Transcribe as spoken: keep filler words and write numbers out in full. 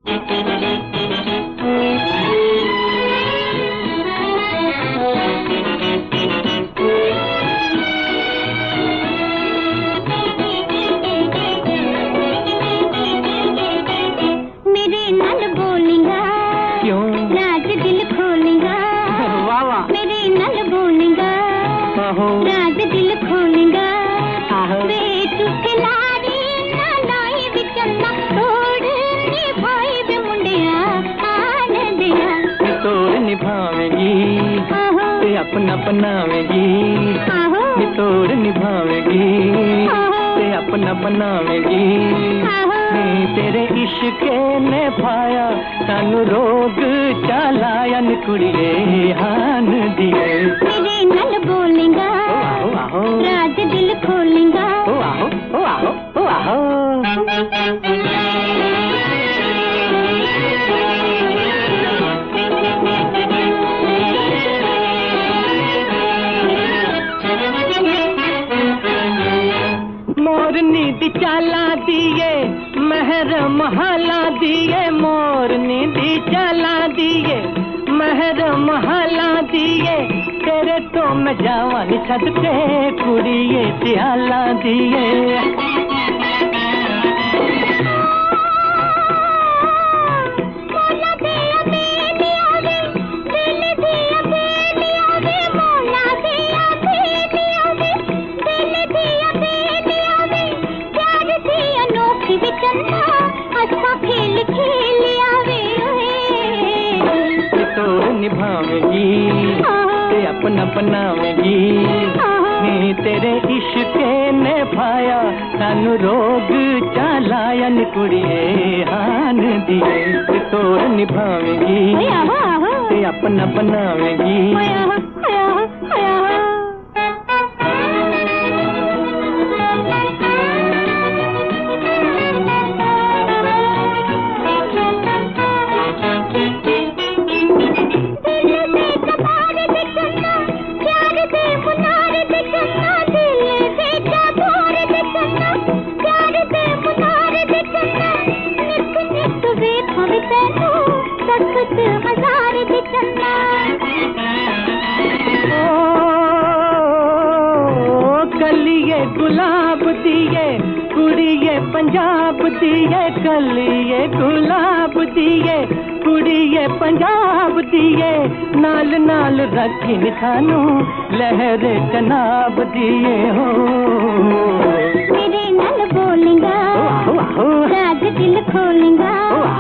राज दिल खोलेगा वे चुकलारी ना लाई विचन्ना तोड़ निभाई वे मुंडिया आन दिया तोड़ निभावेगी ते अपना बनावेगी तोड़ निभावेगी ते अपना बनावेगी तेरे इश्क ने पाया सानू रोग चलाया न कुड़िए हान दिए मेरे नल बोलेगा राज दिल खोलेगा ओ आहो ओ आहो ओ आहो मोरनी दी चाला दिए महर महला दिए मोरनी दी चाला दिए महर महला दिए तेरे तो मैं जावानी सदके कुड़िए सियाला दिए निभावेगी ते अपना बनावेगी तेरे इश्क ने पाया सानू रोग चलाया न कुड़िए हान दिए तो निभावेगी ते अपना बनावेगी कलिए गुलाब दिए कुड़िए पंजाब दिए कलिए गुलाब दिए कुड़िए पंजाब दिए नाल नाल रखी सानू लहर जनाब दिए हो मेरे नाल बोलेगा राज दिल खोलेगा